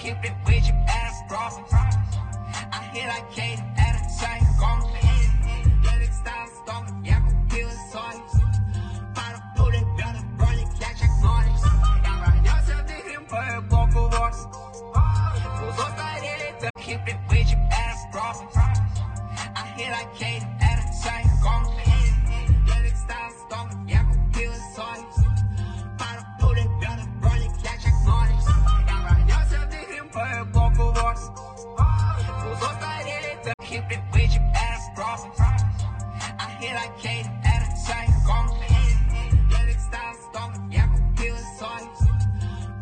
keep it with you, ass cross. I hit like Katy